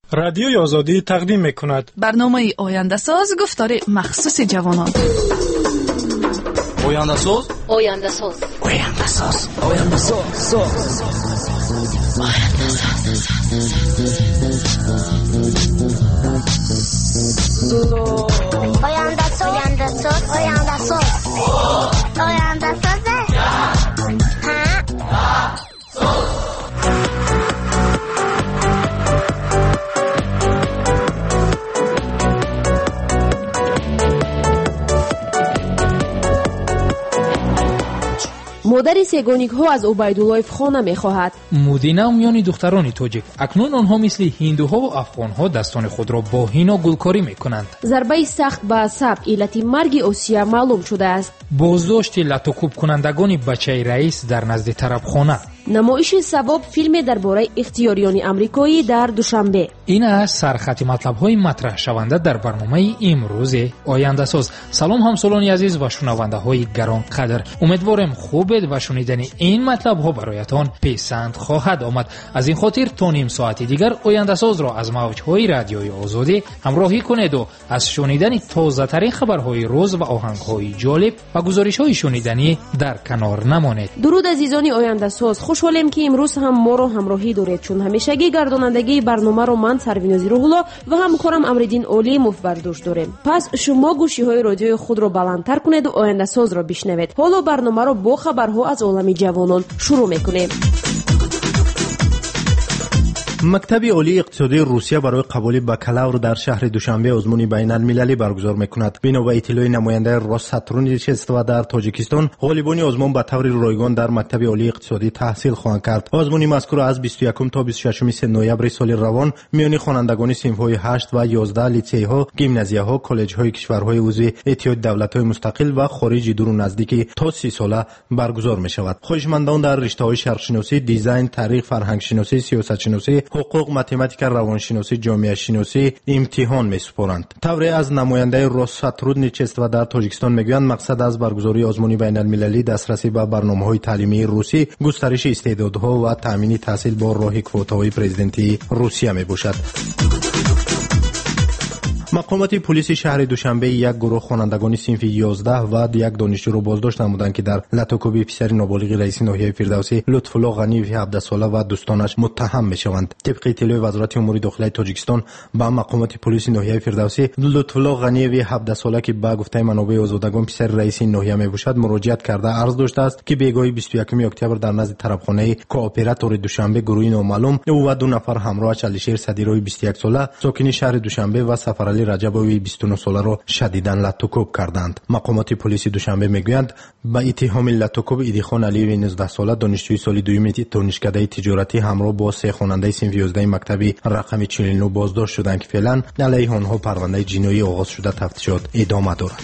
رادیوی آزادی تقدیم می‌کند برنامه آینده ساز گفتار مخصوص جوانان. آینده ساز، آینده ساز، آینده ساز، آینده ساز، آینده ساز، آینده ساز، آینده ساز، آینده ساز. مادر سگانیک‌ها از عبیدالله خانه می‌خواهد. مدینه میان دختران تاجیک اکنون آنها مثل هندوها و افغانها دستان خود را با حنا گلکاری می‌کنند. ضربه سخت به عصب علت مرگ آسیا معلوم شده است. بازداشت لطوکوب کنندگان بچه رئیس در نزد طربخانه. نمایش سبب فیلم درباره اختیاریان آمریکایی در دوشنبه. این است سرخط مطلب‌های مطرح شونده در برنامه امروز آینده ساز. سلام همسالان عزیز و شنونده‌های گرانقدر، امیدوارم خوب و شنیدن این مطلب‌ها برایتان پسند خواهد آمد. از این خاطر تا نیم ساعت دیگر آینده ساز را از موج‌های رادیوی آزادی همراهی کنید و از شنیدن تازه‌ترین خبرهای روز و آهنگ‌های جالب و گزارش‌های شنیدنی در کنار نمانید. درود عزیزان آینده ساز، خوشحالم که امروز هم ما را همراهی دارید، چون همیشگی گردانندگی برنامه رو من سرویناز روح‌الله و همکارم امرالدین علیموف بر دوش داریم. پس شما گوشی‌های رادیوی خود را بلندتر کنید و آینده ساز را بشنوید. حالا برنامه رو با خبرها از عالم جوانان شروع می‌کنیم. مکتب عالی اقتصادی روسیه برای قبول بکالور در شهر دوشنبه آزمون بین المللی برگزار می‌کند. بنا به اطلاع نماینده روساترونیچستوا در تاجیکستان، غالبان آزمون به طور رایگان در مکتب عالی اقتصادی تحصیل خواهند کرد. آزمون مذکور از 21 تا 26 نوامبر سال روان میان خوانندگان صنف‌های 8 و 11 لیسه‌ها، گیمنازیاها، کالج‌های کشورهای عضو اتحاد دولت‌های مستقل و خارجی دور و نزدیک تا 30 ساله برگزار می‌شود. خواهشمندان در رشته‌های شرق‌شناسی، دیزاین، تاریخ، فرهنگ‌شناسی، سیاست‌شناسی، حقوق، متماتیک، روانشناسی، جامعه شناسی امتحان می‌سپارند. طوری از نماینده روساترونیچستوا در تاجیکستان میگویند مقصد از برگزاری آزمون بین المللی دسترسی به برنامه‌های تعلیمی روسی، گسترش استعدادها و تامین تحصیل با راه کوتاهای پرزیدنتی روسیه میباشد. مقامات پلیس شهر دوشنبه یک گروه خوانندگان صنف 11 و یک دانشجو را بازداشت نمودند که در لطوکوبی پسر نابالغ رئیس ناحیه فردوسی لطف‌الله غنی 17 ساله و دوستانش متهم میشوند. طبق اطلاع وزارت امور داخلی تاجیکستان با مقامات پلیس ناحیه فردوسی، لطف‌الله غنی 17 ساله که به گفته منابع آزادگان پسر رئیس ناحیه میباشد مراجعت کرده عرض داشته است که بیگاهی 21 اکتبر در نزد طرفخانه کوآپراتور دوشنبه گروهی نامعلوم او و دو نفر همراهش علیشیر صدیرای 21 ساله ساکن شهر دوشنبه و سفر رجبوی 29 ساله را شدیداً لطوکوب کردند. مقامات پلیس دوشنبه میگویند با اتهام لطوکوب ایدیخان علی 19 ساله دانشجوی سال دوم دانشکده تجارتی همراه با سه خواننده صنف 11 مکتبی رقم 49 بازداشت شدند که فعلا علیه آنها پرونده جنایی آغاز شده تفتیشات ادامه دارد.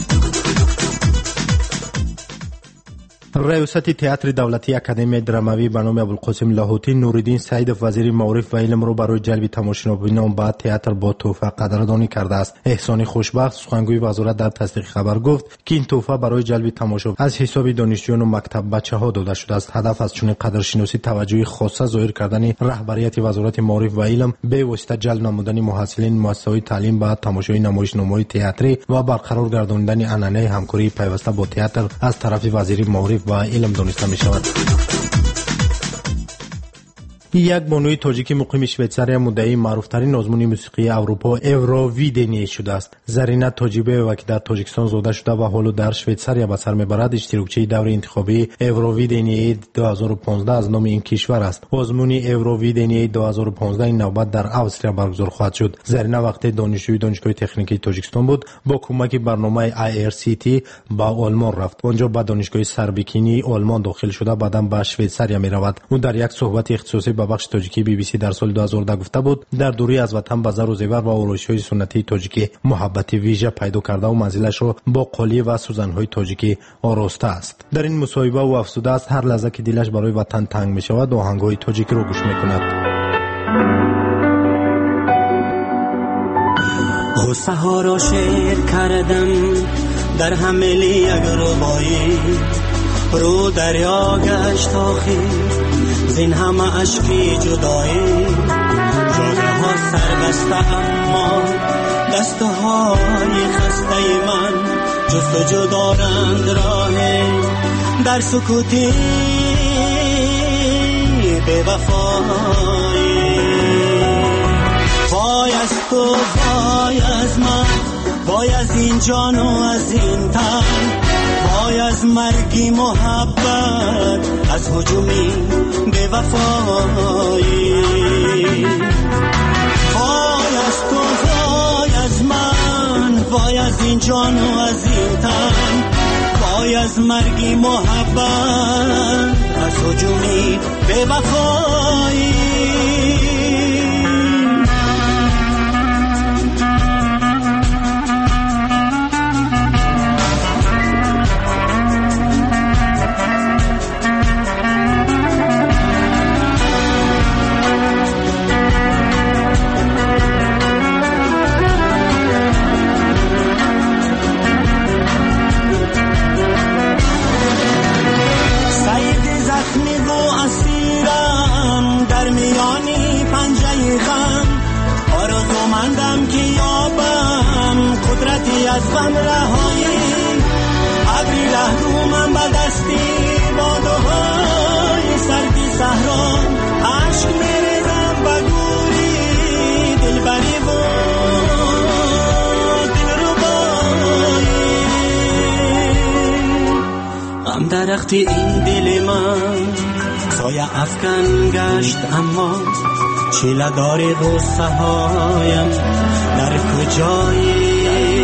ریاست تئاتر دولتی اکادمی درامایی به نام ابوالقاسم لاهوتی نوردین سعیدов وزیر معارف و علم را برای جلب تماشاچیان به تئاتر با تحفه قدردانی کرده است. احسان خوشبخت سخنگوی وزارت در تصدیق خبر گفت که این تحفه برای جلب تماشا از حساب دانشجویان و مکتب بچه‌ها داده شده است. هدف از چنین قدرشناسی توجه خاصه ظاهر کردن رهبریت وزارت معارف و علم به واسطه جلب نمودن محصلین مؤسسه‌های تعلیم به تماشای نمایشنامه‌های تئاتری و برقرار گرداندن عنعنه همکاری پیوسته با تئاتر از طرف وزیر معارف و علم دانسته می شود. یک بانوی تاجیکی مقیم شویتزاریا مدعی معروفترین آزمون موسیقی اروپا اوروویدنی شده است. زرینه تاجیبیووا که در تاجیکستان زاده شده و حالا در شویتزاریا به سر میبرد اشتراکچی دور انتخابی اوروویدنی 2015 از نام این کشور است. آزمون اوروویدنی 2015 این نوبت در استریا برگزار خواهد شد. زرینه وقتی دانشجوی دانشگاه تکنیکی تاجیکستان بود با کمک برنامه IRCT با آلمان رفت. اونجا به دانشگاه سربیکینی آلمان داخل شده بعداً به شویتزاریا میرود. او در یک صحبت اختصاصی با بخش تاجیکی BBC در سال 2010 گفته بود در دوری از وطن به زر و زیور و آرایش‌های سنتی تاجیکی محبت ویژه پیدا کرده و منزلش را با قالیه و سوزن‌های تاجیکی آراسته است. در این مصاحبه او افسوده است هر لحظه که دلش برای وطن تنگ می‌شود آهنگ‌های تاجیکی را گوش می‌کند. غصه ها را شعر کردم در حمل یک ربایی رو دریا گشت آخر زین همه عشقی جدایی جاده ها سر خسته، اما دستهای خسته من جستجو دارند راه در سکوتی به وفایی. وای از تو، وای از من، وای از این جان و از این تن، وای از مرگی محبت، از هجومی به وفایی. وای از تو، وای از من، وای از این جان و از این تن، وای از مرگی محبت، از هجومی به وفایی. از غم رهایی ابری رهرو من به دستی بادهای سردی صحرا عشق میریزم به گوری دلبری و دلربایی. غم درخت این دل من سایه افکن گشت، اما چیله داری غصه هایم در کجایی؟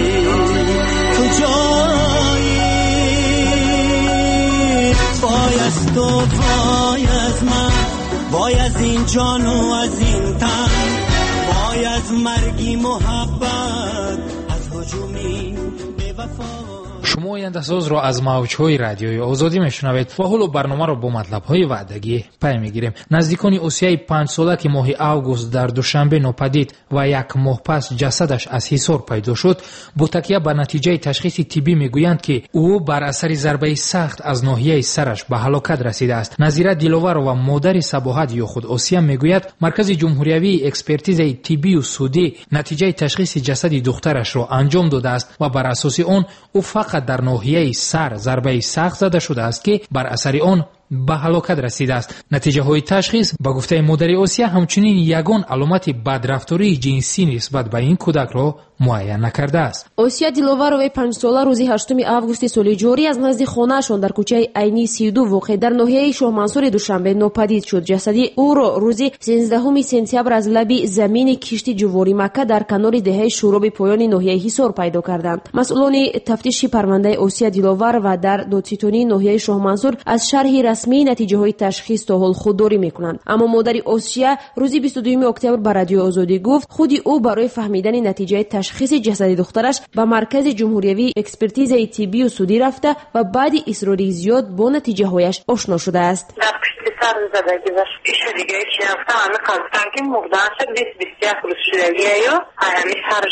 وای از تو، وای از من، وای از این جان و از این تن، وای از مرگی محبت، از هجومی به وفا. شما آینده‌ساز را از موج‌های رادیوی آزادی میشنوید و حالا برنامه را با مطلب‌های وعدگی پی میگیریم. نزدیکان اوسیای 5 ساله که ماه اوگوست در دوشنبه ناپدید و یک ماه پس جسدش از حصار پیدا شد، با تکیه به نتیجه تشخیص طبی میگویند که او بر اثر ضربه سخت از ناحیه سرش به هلاکت رسیده است. نظیره دیلوور و مادر صباحت یا خود اوسیا میگوید مرکز جمهوریوی اکسپرتیز طبی و سودی نتیجه تشخیص جسد دخترش را انجام داده است و بر اساس آن او فقط در ناحیه سر ضربه سخت زده شده است که بر اثر آن به هلاکت رسیده است. نتیجه های تشخیص به گفته مادر اوسیا همچنین یگان علامت بدرفتاری جنسی نسبت به این کودک را معین نکرده است. اوسیا دیلوواروی 5 ساله روز 8 август سال جاری از نزد خانه‌شان در کوچه عینی 32 واقع در ناحیه شاهمنصور دوشنبه ناپدید شد. جسدی او را روز 13 سپتامبر از لب زمین کشتی جواری مکه در کنار دهه شوراب پایان ناحیه حصار پیدا کردند. مسئولان تفتیش پرونده اوسیا دیلوور و در دادستانی ناحیه شاهمنصور از شرح رسمی نتیجه های تشخیص تا حال خودداری میکنند. اما مادر اوسیا روز 22 اکتبر به رادیو آزادی گفت خودی او برای فهمیدن نتیجه تشخیص جسد دخترش به مرکز جمهوریوی اکسپرتیز طبی و سودی رفته و بعد اصرار زیاد با نتیجه هایش آشنا شده است. در پشت سر زدگی و پیش دیگه چی رفته همه قضا که مردن شد 20-21 روز شدگیه یا همی سرش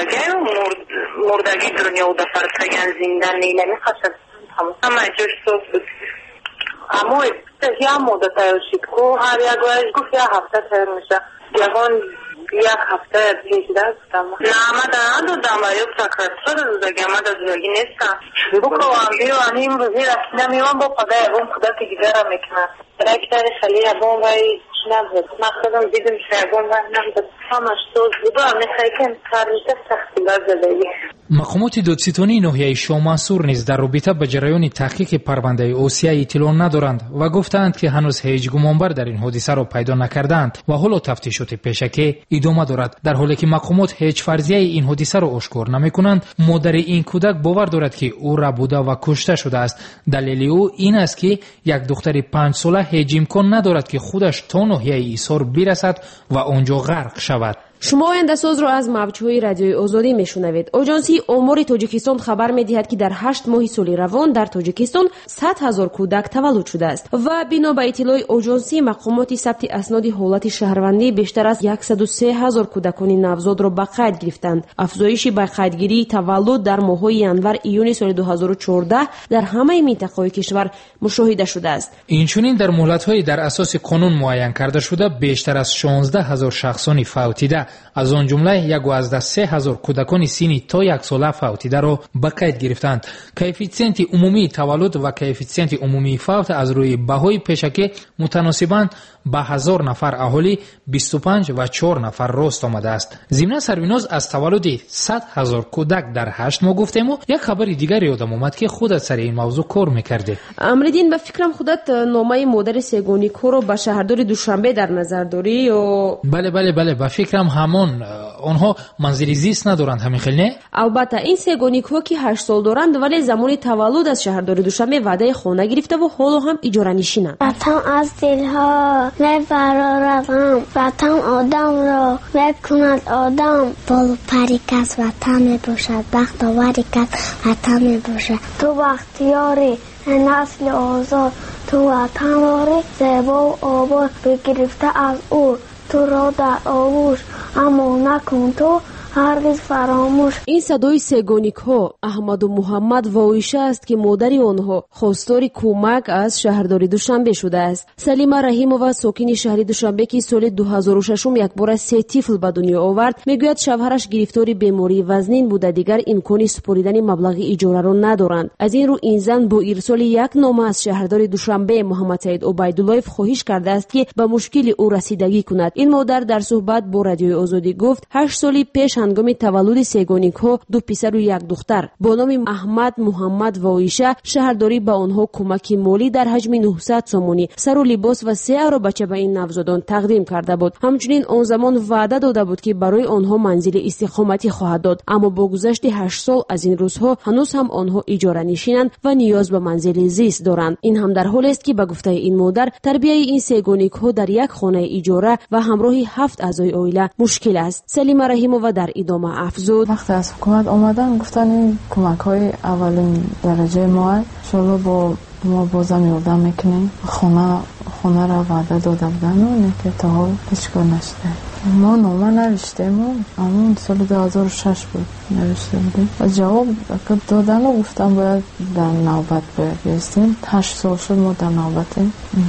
مردگی دنیا و دفر سگن زندن نیلمی خشد همه جوش صوت بود. اما یا مدت هایشید که هر یک وایش گفت یا هفته تایر میشه یکان یک هفته پیشده بودم. نه من دادم و یک سکرت شده دادگی من دادگی نیستم بکنم بیو این روزی رسیدم ایمان با قدر اون قدر که دیگر هم میکنم برای کتر خلی اگون وی نبود مقصدم دیدم شگون وی نبود همش دوز بودم نخواهی که ترمیده سختی لازدگی. مقامات دادستانی ناحیه شاهمنصور نیز در رابطه با جریان تحقیق پرونده اوسیا اطلاع ندارند و گفتند که هنوز هیچ گمانبر در این حادثه را پیدا نکردند و حالا تفتیشات پیشکی ادامه دارد. در حالی که مقامات هیچ فرضیه این حادثه را آشکار نمی‌کنند، مادر این کودک باور دارد که او را بوده و کشته شده است. دلیل او این است که یک دختر 5 ساله هیچ امکان ندارد که خودش تا ناحیه ایثار برسد و آنجا غرق شود. شما آینده‌ساز را از موج‌های رادیوی آزادی میشنوید. آژانسی آمار تاجیکستان خبر می‌دهد که در 8 ماه سال روان در تاجیکستان 100,000 کودک تولد شده است و بنا به اطلاع آژانسی مقامات ثبت اسناد حالت شهروندی بیشتر از 103,000 کودکان نوزاد را به قید گرفتند. افزایش به قیدگیری تولد در ماه‌های ینور ایون سال 2014 در همه مناطق کشور مشاهده شده است. اینچنین در مهلت‌های در اساس قانون معین کرده شده بیشتر از 16,000 شخصان فوتیده аз он ҷумла 1,3,000 кӯдакони синни то 1 сола фавтидаро ба қайд гирифтанд. коэффициенти умумии таваллуд ва коэффициенти умумии фавт аз рӯи баҳои пешакӣ мутаносибанд ба 1000 нафар аҳолӣ 25 ва 4 нафар рост омадааст. зимна сарвиноз аз таваллуди 100,000 кӯдак дар 8 моҳ гуфтему. як хабари дигаре ёдам омад ки худат сари ин мавзӯъ кор мекардӣ. амриддин, ба фикрам худат номаи модари сегоникҳоро ба шаҳрдори душанбе дар назар дорӣ ё? бале ба фикрам ҳамон. онҳо манзили зист надоранд ҳамин хел не? албатта ин сегоникҳо ки 8 сол доранд вале замони таваллуд аз шаҳрдори душанбе ваъдаи хона гирифтаву ҳоло ҳам иҷоранишинанд. ватан аз дилҳо мебарорад ҳам, ватан одамро мекунад одам. болу пари кас ватан мебошад, бахтовари кас ватан мебошад. ту бахтиёри насли озод, ту ватанвори зебову обод бигирифта аз ӯ. туро дар овуш аммо накун ту ҳаргиз фаромӯш. ин садои сегоникҳо аҳмаду муҳаммад воиша аст ки модари онҳо хостори кӯмак аз шаҳрдори душанбе шудааст. салима раҳимова, сокини шаҳри душанбе, ки соли 2006 якбора 3 тифл ба дунё овард, мегӯяд шавҳараш гирифтори бемории вазнин буда, дигар имкони супоридани маблағи иҷораро надоранд. аз ин рӯ ин зан бо ирсоли як нома аз шаҳрдори душанбе муҳаммадсаид убайдуллоев хоҳиш кардааст ки ба мушкили ӯ расидагӣ кунад. ин модар дар суҳбат бо радиои озодӣ гуфт 8 соли пеш ҳангоми таваллуди сегоникҳо 2 писару 1 духтар бо номи аҳмад муҳаммад воиша шаҳрдорӣ ба онҳо кӯмаки молӣ дар ҳаҷми 900 сомонӣ, сару либос ва 3 аробача ба ин навзодон тақдим карда буд. ҳамчунин он замон ваъда дода буд ки барои онҳо манзили истиқоматӣ хоҳад дод. аммо бо гузашти 8 сол аз ин рӯзҳо ҳанӯз ҳам онҳо иҷоранишинанд ва ниёз ба манзили зист доранд. ин ҳам дар ҳолест ки ба гуфтаи ин модар тарбияи ин сегоникҳо дар як хонаи иҷора ва ҳамроҳи 7 аъзои оила мушкил аст. салима раҳимова дар идома афзуд: вақте аз ҳукумат омадан гуфтан ин кӯмакҳои аввалин дараҷаи мо иншоалло бо мо бозам ёрдам мекунем. хонара ваъда дода будану неки то ҳол ҳеҷ кор нашуда. мо нома навиштему, аммо соли 2006 буд навишта будем. ҷавоб додану гуфтам бояд дар навбат бояд биестем. 8 сол шуд мо дар навбатем.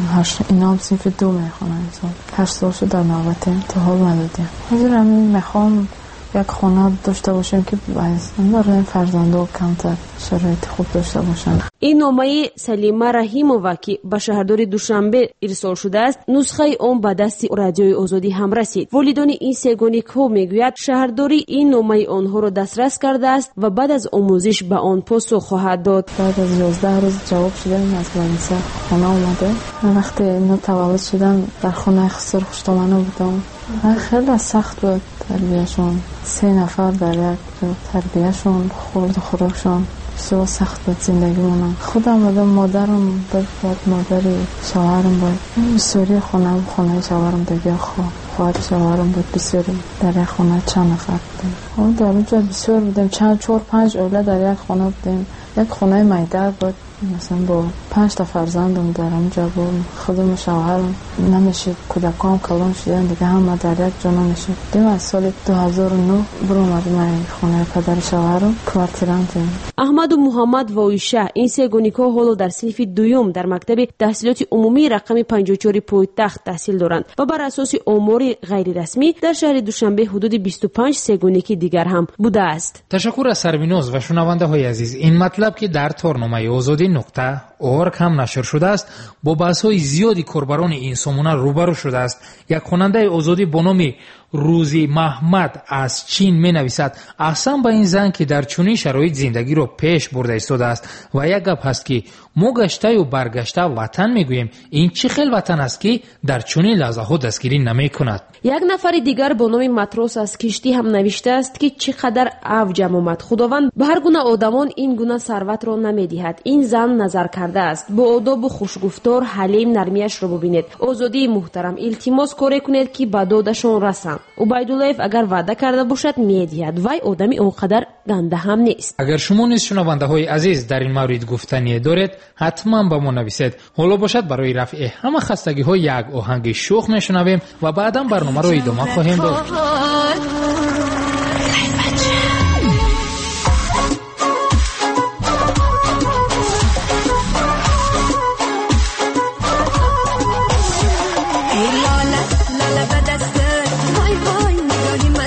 инам синфи 2 мехонам. 8 сол шуд дар навбатем, то ҳол надодем. ҳозир ҳамин мехоҳам як хона дошта бошем ки барои фарзандо камтар шароити хуб дошта бошанд. ин номаи салима раҳимова ки ба шаҳрдори душанбе ирсол шудааст, нусхаи он ба дасти радиои озодӣ ҳам расид. волидони ин сегоникҳо мегӯяд шаҳрдорӣ ин номаи онҳоро дастрас кардааст ва баъд аз омӯзиш ба он посух хоҳад дод. баъд аз 11 рӯз ҷавоб шудем, аз больница хона омадем. вақте ино таваллуд шудам дар хонаи хусур хуштомана будам. хеле сахт буд тарбияшон. 3 нафар дар як тарбияшон, хурду хӯрокшон бисёр сахт буд зиндагимонам. худам будам, модарам буд, модари шавҳарам буд. бисёри хонаи шавҳарам дигар хоҳари шавҳарам буд. бисёри дар як хона чанд нафар будем. дар онҷо бисёр будем, 4-5 оила дар як хона будем. як хонаи майда буд, مثلا با 5 تا فرزندم در اونجا بود. خودم شوهرم نمیشد، کودکام کلان شدن دیگه، هم در یک جا نمیشد. دیگه از سال 2009 برام اومدم خونه پدر شوهرم کوارتیرم دیم. احمد و محمد وایشه این سه گونیکا حالا در صنف دوم در مکتب تحصیلات عمومی رقم 54 پایتخت تحصیل دارند و بر اساس آمار غیر رسمی در شهر دوشنبه حدود 25 سه گونیکی دیگر هم بوده است. تشکر از سربیناز و شنونده های عزیز. این مطلب که در تورنمه آزادی نقطه org هم نشر شده است با بحث‌های زیادی کاربران این سامانه روبرو شده است. یک خواننده آزادی با نام روزی محمد از چین می نویسد احسن به این زن که در چنین شرایط زندگی را پیش برده ایستاده است و یک گپ هست که ما گشته و برگشته وطن میگوییم، این چه خیل وطن است که در چنین لحظه ها دستگیری نمی کند. یک نفر دیگر با نام ماتروس از کشتی هم نوشته است که چقدر اوجم آمد. خداوند به هر گونه آدمان این گونه ثروت را نمیدهد. این زن نظر کرده است. با آداب و خوشگفتار حلیم نرمیش را ببینید. آزادی محترم التماس کاری کنید که به دادشان رسند. عبیدالله اگر وعده کرده باشد میدهد. وای آدمی اونقدر گنده هم نیست. اگر شما نیز شنونده های عزیز در این مورد گفتنی دارید حتما با ما نویسید. حالا باشد برای رفع همه خستگی های یک آهنگ شوخ میشنویم و بعدا برنامه رو ادامه خواهیم داد. لاله لاله به دست وای وای نگاهی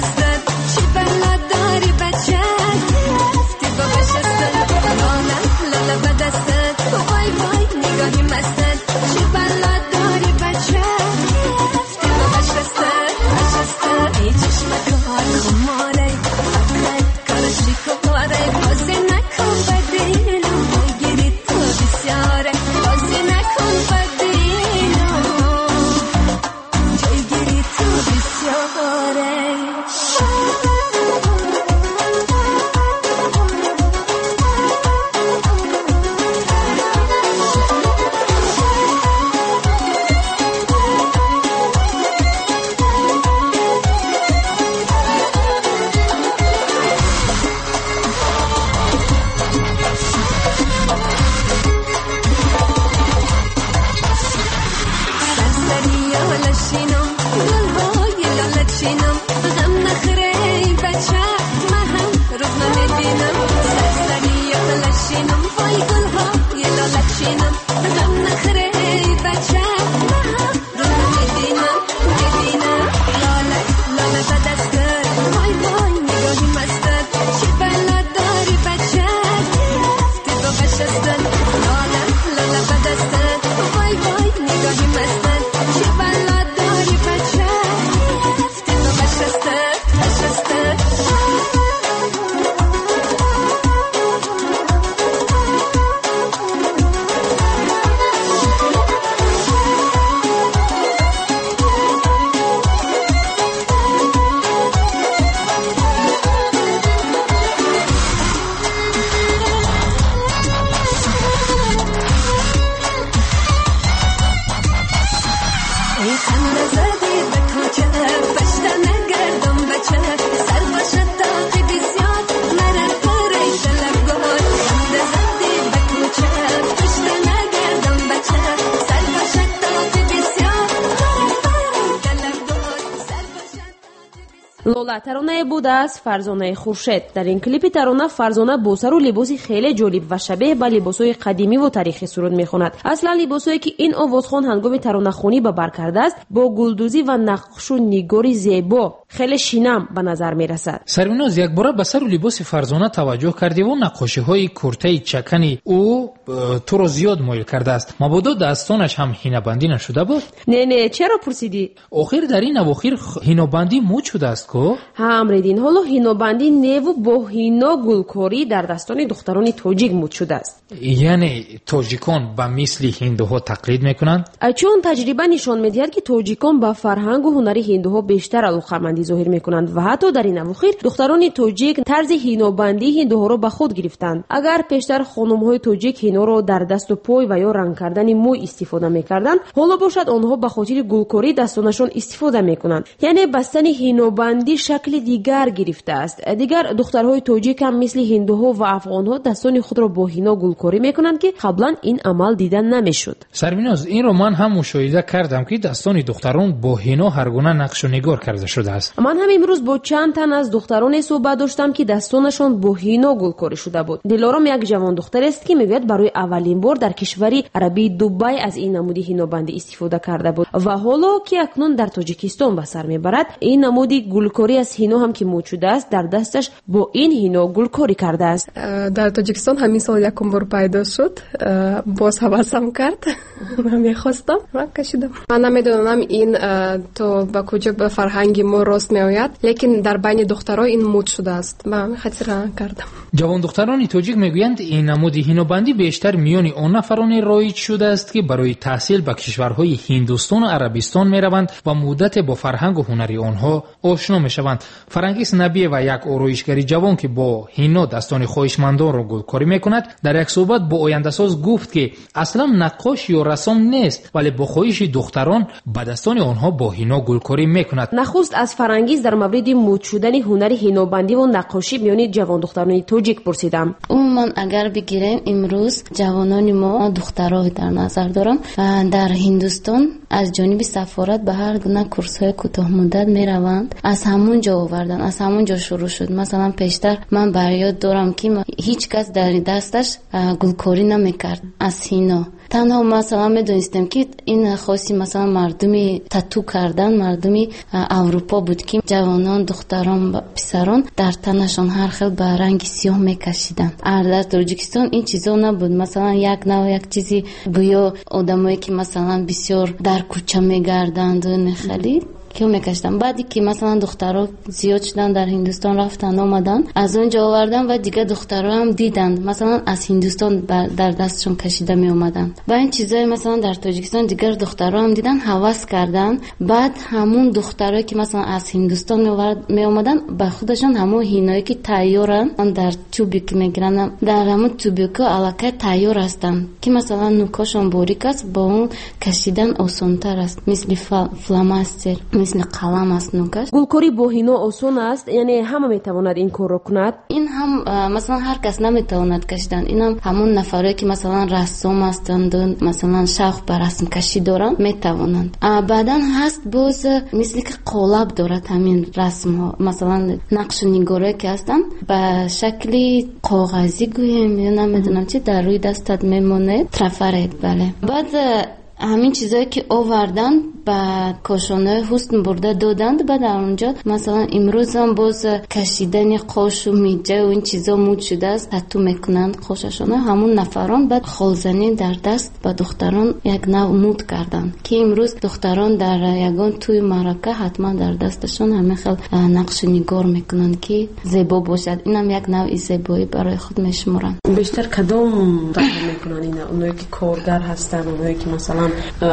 лола таронае будааст фарзонаи хуршед. дар ин клипи тарона фарзона бо сару либоси хеле ҷолиб ва шабеҳ ба либосҳои қадимиву тарихӣ суруд мехонад. аслан либосое ки ин овозхон ҳангоми таронахонӣ ба бар кардааст бо гулдузӣ ва нақшу нигори зебо хеле шинам ба назар мерасад. сарвиноз якбора ба сару либоси фарзона таваҷҷӯҳ кардиву нақошиҳои куртаи чакани ӯ туро зиёд моил кардааст. мабодо дастонаш ҳам ҳинабандӣ нашуда буд? не чаро пурсидӣ? охир дар ин авохир ҳинобандӣ муд шудааст ко? ҳа амридин, ҳоло ҳинобандӣ неву бо ҳино гулкорӣ дар дастони духтарони тоҷик муд шудааст. яъне тоҷикон ба мисли ҳиндуҳо тақлид мекунанд? чун таҷриба нишон медиҳад ки тоҷикон ба фарҳангу ҳунари ҳиндуҳо бештар алоқамандӣ зоҳир мекунанд ва ҳатто дар ин авохир духтарони тоҷик тарзи ҳинобандии ҳиндуҳоро ба худ гирифтанд. агар пештар хонумҳои тоҷик ҳиноро дар дасту пой ва ё ранг кардани мӯй истифода мекарданд, ҳоло бошад онҳо ба хотири гулкорӣ дастонашон истифода мекунанд. яъне бастани ҳинобандӣ шакли дигар гирифтааст. дигар духтарҳои тоҷик ҳам мисли ҳиндуҳо ва афғонҳо dastoни худро бо ҳино гулкорӣ мекунанд ки қаблан ин амал дида намешуд. сарвиноз, инро ман ҳам мушоҳида кардам ки dastoни духтарон бо ҳино ҳар гуна нақшу нигор карда шудааст. ман ҳам имрӯз бо чанд тан аз духтароне суҳбат доштам ки дастонашон бо ҳино гулкорӣ шуда буд. дилором як ҷавон духтарест ки мегӯяд барои аввалин бор дар кишвари арабии Дубай аз ин намуди ҳинобандӣ истифода карда буд ва ҳоло ки акнун дар Тоҷикистон ба сар мебарад, ин намуди гулкорӣ аз ҳино ҳам ки муд шудааст, дар дасташ бо ин ҳино гулкорӣ кардааст. дар Тоҷикистон ҳамин сол якум бор пайдо шуд. боз ҳавасам кард. ман мехостам ва кашидам. ман намедонам ин то ба куҷо ба фарҳанги мо рост меояд, лекин дар байни духтаро ин муд шудааст. ман хатира кардам. ҷавондухтарони тоҷик мегӯянд ин намуди ҳинобандӣ бештар миёни он нафароне роиҷ шудааст ки барои таҳсил ба кишварҳои ҳиндустону арабистон мераванд ва муддате бо фарҳангу ҳунари онҳо ошно мешаванд. фарангиз набиева, як ороишгари ҷавон ки бо ҳино dastoни хоҳишмандонро гулкорӣ мекунад, дар як суҳбат бо ояндасоз гуфт ки аслан наққош ё рассом нест, вале бо хоҳиши духтарон ба dastoни онҳо бо ҳино гулкорӣ мекунад. нахуст аз фарангиз дар мавриди муд шудани ҳунари ҳинобандӣ ва наққошӣ миёни ҷавондухтарони тоҷик пурсидам. умуман агар бигирем имрӯз ҷавонони мо духтаро дар назар дорам дар ҳиндустон аз ҷониби сафорат ба ҳар гуна курсҳои кӯтоҳмуддат мераванд. аз ҳамун ҷо овардан, аз ҳамун ҷо шурӯъ шуд. масалан пештар ман бар ёд дорам ки ҳеҷ кас дар дасташ гулкорӣ намекард аз ҳино. танҳо масалан медонистем ки ин хоси масалан мардуми тату кардан, мардуми аврупо буд ки ҷавонон, духтарон, писарон дар танашон ҳар хел ба ранги сиёҳ мекашиданд. дар Тоҷикистон ин чизо набуд. масалан як нав як чизи гӯё одамое ки масалан бисёр дар кӯча мегарданд нехали киё мекашидам. баъди ки масалан духтаро зиёд шудан дар Ҳиндустон рафтан омадан, аз он ҷо овардан ва дигар духтаро ҳам диданд масалан аз Ҳиндустон дар дастшон кашида меомаданд. ба ин чизои масалан дар Тоҷикистон дигар духтаро ҳам дидан, ҳавас карданд. баъд ҳамун духтаро ки масалан аз Ҳиндустон меомаданд ба худашон ҳамон ҳиное ки тайёранд дар тюбик мегиранд, дар ҳамон тюбико аллакай тайёр ҳастанд ки масалан нукошон борик аст, бо он кашидан осонтар аст, мисли фломастер, мисли қалам аст нукаш. гулкорӣ бо ҳино осон аст, яъне ҳама метавонад ин корро кунад. ин ҳам масалан ҳар кас наметавонад кашидан. инам ҳамон нафаре ки масалан рассом ҳастанд, масалан шавқ ба расмкашӣ доранд, метавонанд. баъдан ҳаст боз мисли ки қолаб дорад ҳамин расмҳо. масалан нақшу нигоре ки ҳастанд ба шакли коғазӣ гӯем ё намедонам чи дар рӯи дастат мемонад, трафарет. бале баъд ҳамин чизое ки оварданд ба кошонаи ҳусн бурда доданд. ба дар онҷо масалан имрӯзам боз кашидани қошу миҷаву ин чизо муд шудааст, тату мекунанд қошашона ҳамун нафарон. баъд холзанӣ дар даст ба духтарон як нав муд карданд ки имрӯз духтарон дар ягон тӯи маърака ҳатман дар дасташон ҳамин хел нақшу нигор мекунанд ки зебо бошад. инам як нави зебоӣ барои худ мешуморанд. бештар кадом тағйир мекунанд ина? онҳое ки коргар ҳастанд, онҳое ки масалан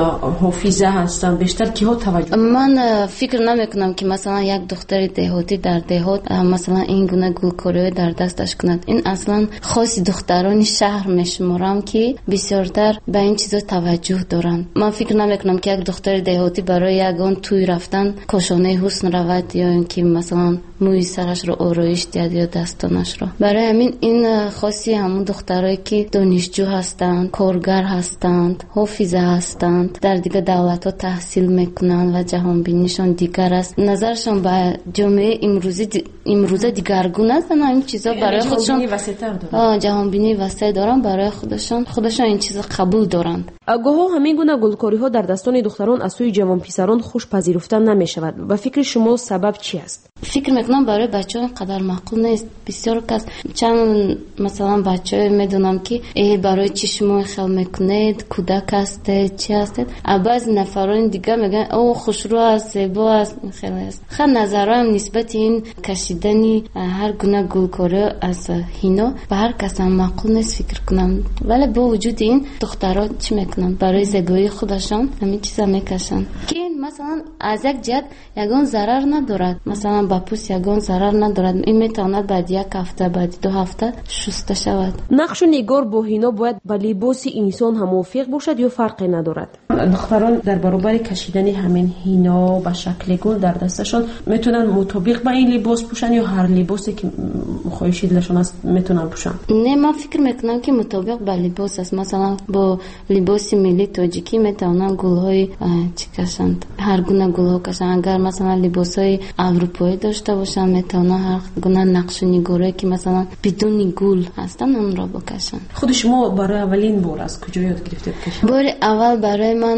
ҳофиза ҳастанд, бештар киҳо таваҷҷӯҳ? ман фикр намекунам ки масалан як духтари деҳотӣ дар деҳот масалан ин гуна гулкориҳо дар дасташ кунад. ин аслан хоси духтарони шаҳр мешуморам ки бисёртар ба ин чизо таваҷҷӯҳ доранд. ман фикр намекунам ки як духтари деҳотӣ барои ягон тӯй рафтан кошонаи ҳусн равад ё ин ки масалан мӯи сарашро ороиш диҳад ё дастонашро. барои ҳамин ин хоси ҳамон духтарое ки донишҷӯ ҳастанд, коргар ҳастанд, ҳофиза ҳастанд, дар дигар давлатҳо таҳсил таҳсил мекунанд ва ҷаҳонбинишон дигар аст. Назаршон ба ҷомеаи имрӯза дигаргун аст. Ин чизо барои худшон ҷаҳонбинӣ васеъ доранд, барои худашон ин чизо қабул доранд. гоҳо ҳамин гуна гулкориҳо дар дастони духтарон аз сӯи ҷавонписарон хуш пазируфта намешавад. ба фикри шумо сабаб чи аст? фикр мекунам барои бачаҳо инқадар маъқул нест. Бисёр кас чанд масалан бачаҳо медонам ки барои чи шумо хел мекунед, кӯдак ҳастед, чи ҳастед. баъзи нафарони дигар мегӯянд о хушрӯ аст, зебо аст, хеле аст. ха назароям нисбати ин кашидани ҳар гуна гулкориҳо аз ҳино ба ҳар кас маъқул нест фикр кунам. вале бо вуҷуди ин духтарҳо чӣ мекунанд? барои зебоии худашон ҳамин чиза мекашанд ки масалан аз як ҷиҳат ягон зарар надорад. Масалан ба пӯст ягон зарар надорад. ин метавонад баъди як ҳафта, баъди 2 ҳафта шуста шавад. нақшу нигор бо ҳино бояд ба либоси инсон ҳам мувофиқ бошад ё фарқе надорад? духтарон дар баробари кашидани ҳамин ҳино ба шакли гул дар дасташон метавонанд мутобиқ ба ин либос пӯшанд ё ҳар либосе ки хоҳиши дилашон аст метавонанд пӯшанд? Не, ман фикр мекунам ки мутобиқ ба либос аст. Масалан бо либоси миллии тоҷикӣ метавонанд гулҳои чӣ кашанд, ҳар гуна гулҳо кашанд. агар масалан либосҳои аврупоӣ дошта бошанд метавонанд ҳар гуна нақшу нигорое ки масалан бидуни гул ҳастанд онро бокашанд. худи шумо барои аввалин бор аз куҷо ёд гирифтед кашид? бори аввал барои ман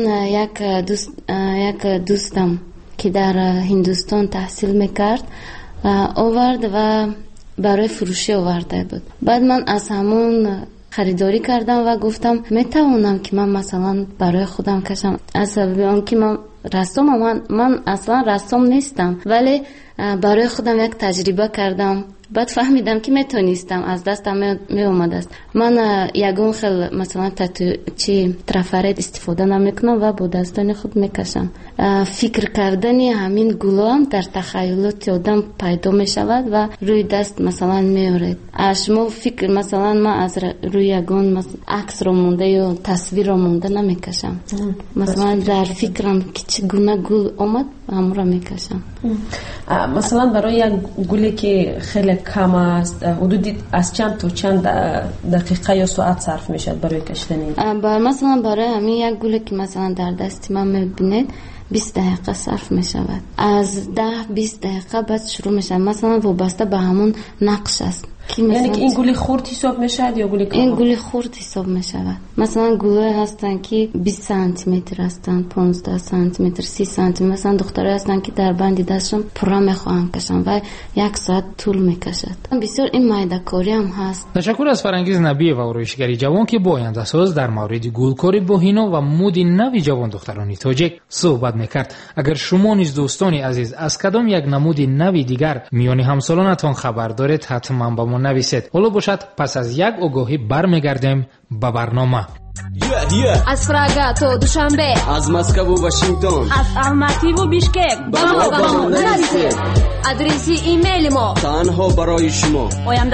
як дӯстам ки дар Ҳиндустон таҳсил мекард овард ва барои фурӯшӣ оварда буд. баъд ман аз ҳамон харидорӣ кардам ва гуфтам метавонам ки ман масалан барои худам кашам. аз сабаби он ки ман аслан рассом нестам, вале барои худам як таҷриба кардам. баъд фаҳмидам ки метонистам, аз дастам меомадааст. ман ягон хел масалан трафарет истифода намекунам ва бо дастони худ мекашам. фикр кардани ҳамин гулҳоам дар тахайюлоти одам пайдо мешавад ва рӯи даст масалан меоред. шумо фикр масалан ман аз рӯи ягон аксро монда ё тасвирро монда намекашам. масалан дар фикрам ки чӣ гуна гул омад ҳамонро мекашам. масалан барои як гуле ки хеле кам аст ҳудуди аз чанд то чанд дақиқа ё соат сарф мешавад барои кашидани? масалан барои ҳамин як гуле ки масалан дар дасти ман мебинед 20 дақиқа сарф мешавад. аз 10-20 дақиқа баъд шурӯъ мешавад. масалан вобаста ба ҳамон нақш аст. яъне ки ин гули хурд ҳисоб мешавад ё гули кам? ин гули хурд ҳисоб мешавад. масалан гулҳое ҳастанд ки 20 сантиметр ҳастанд, 15 сантиметр, 30 сантиметр. масалан духтарҳое ҳастанд ки дар банди дастшон пурра мехоҳанд кашанд ва 1 соат тӯл мекашад. бисёр ин майдакориам ҳаст. ташаккур аз Фарангиз Набиева, ороишгари ҷавон ки бо ояндасоз дар мавриди гулкорӣ бо ҳино ва муди нави ҷавон духтарони тоҷик суҳбат мекард. агар шумо низ дӯстони азиз аз кадом як намуди нави дигар миёни ҳамсолонатон хабар доред, ҳатман ба мо нависед. ҳоло бошад пас аз як огоҳӣ бармегардем ба барнома. аз Прага то Душанбе, аз Москву Вашингтон, аз Алмативу Бишкек ба мо нависед. адреси имейли мо танҳо барои шумо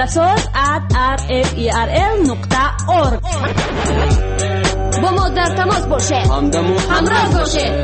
oyandasоз@rferl.org. бо мо дар тамос бошед, ҳамроҳ бошед.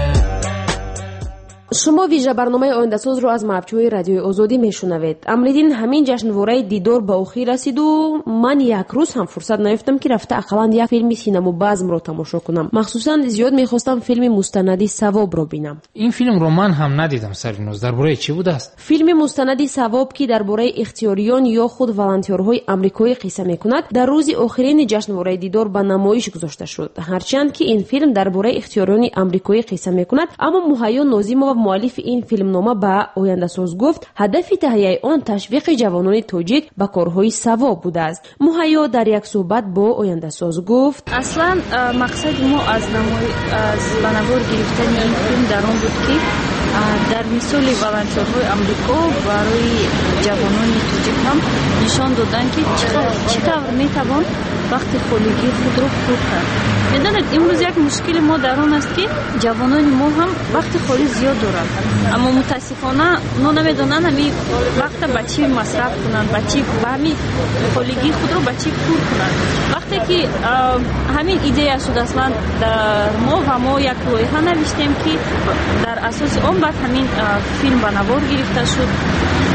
шумо вижа барномаи ояндасозро аз мавҷҳои радиои озодӣ мешунавед. амридин ҳамин ҷашнвораи дидор ба охир расиду ман як рӯз ҳам фурсат наёфтам ки рафта ақаллан як филми синамобазмро тамошо кунам. махсусан зиёд мехостам филми мустанади савобро бинам. ин филмро ман ҳам надидам. саринӯз дар бораи чӣ будааст? филми мустанади савоб ки дар бораи ихтиёриён ё худ волонтёрҳои амрикоӣ қисса мекунад дар рӯзи охирини ҷашнвораи дидор ба намоиш гузошта шуд. ҳарчанд ки ин филм дар бораи ихтиёриёни амрикоӣ қисса мекунад, аммо муҳайё нозимова муаллифи ин филмнома ба ояндасоз гуфт ҳадафи таҳияи он ташвиқи ҷавонони тоҷик ба корҳои савоб будааст. муҳайё дар як суҳбат бо ояндасоз гуфт аслан мақсади мо аз ба навор гирифтани ин филм дар он буд ки дар мисоли волонтёрҳои амрико барои ҷавонони тоҷик ҳам нишон доданд ки чӣ тавр метавон вақти холигии худро пур кард. медонед имрӯз як мушкили мо дар он аст ки ҷавонони мо ҳам вақти холӣ зиёд доранд, аммо мутаассифона но намедонанд ҳамин вақта ба чӣ масраф кунанд, ба ҳамин холигии худро ба чӣ пур кунанд. вақте ки ҳамин идея шуд аслан дар мо ва мо як лоиҳа навиштем ки дар асоси он баъд ҳамин филм ба навор гирифта шуд ва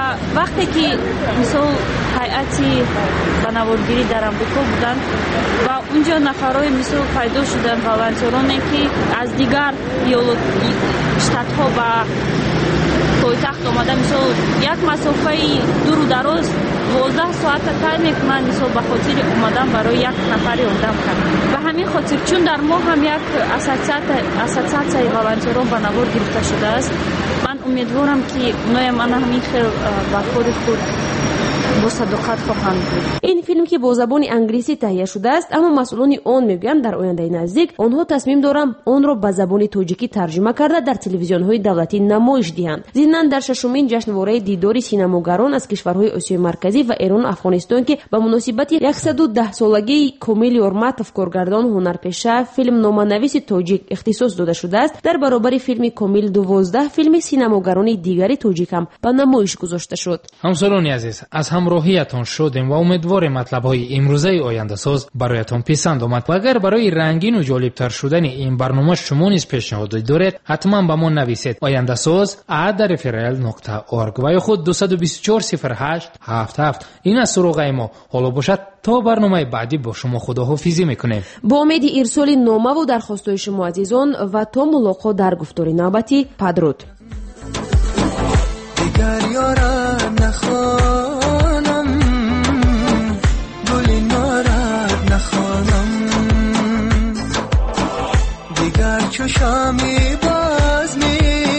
وقتی که مثلا هیئتی بناورگیری در امریکا بودن و اونجا نفرای مثل پیدا شدن والنتیرانی که از دیگر شتات ها و پایتخت آمده مثل یک مسافه دور و دراز 12 ساعت طی میکنن مثل به خاطر اومدن برای یک نفری آدم کرد. و همین خاطر چون در ما هم یک اساسیاسیون والنتیران بناور گرفته شده است، من امیدوارم که اونای من همین خیلی وفای خود با صداقت خواهند بود. این فیلم که با زبان انگلیسی تهیه شده است، اما مسئولان آن میگویند در آینده نزدیک آنها تصمیم دارند آن را به زبان تاجیکی ترجمه کرده در تلویزیون‌های دولتی نمایش دهند. ضمناً در ششمین جشنواره دیدار سینماگران از کشورهای آسیای مرکزی و ایران و افغانستان که به مناسبت 110 سالگی کمیل یورماتوف کارگردان هنرپیشه فیلم نامه‌نویس تاجیک اختصاص داده شده است، در برابر فیلم کمیل 12 فیلم سینماگران دیگری تاجیک هم به نمایش گذاشته شد. همسالان عزیز، از همراهیتان شدیم و امیدواریم مطلب‌های امروزه آینده ساز برایتان پسند آمد و اگر برای رنگین و جالبتر شدن این برنامه شما نیز پیشنهاد دارید حتما به ما نویسید. آینده ساز @rfrl.org و یا خود 2240877 این از سراغ ما. حالا باشد تا برنامه بعدی با شما خداحافظی میکنیم با امید ارسال نامه و درخواست‌های شما عزیزان و تا ملاقات در گفتار نوبتی. بدرود. دیگر یارم نخوانم، گل نارد نخوانم، دیگر چشمی باز می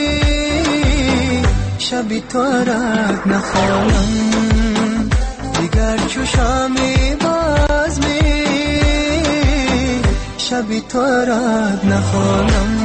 شبی تارد نخوانم، دیگر چشمی باز می شبی تارد نخوانم.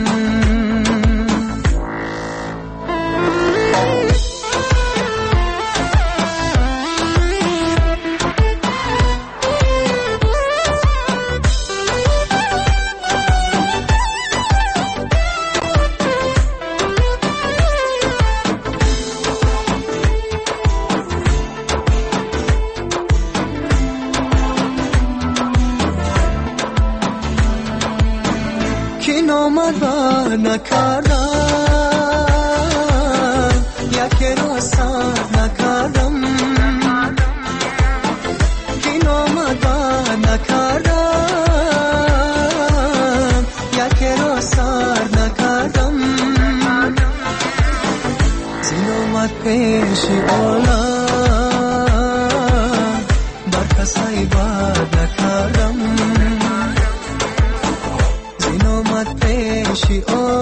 نکردم یک را سر نکردم، کی نامد نکردم یک را سر نکردم، زین آمد پیش بالا بر کسی بد نکردم، زین آمد پیش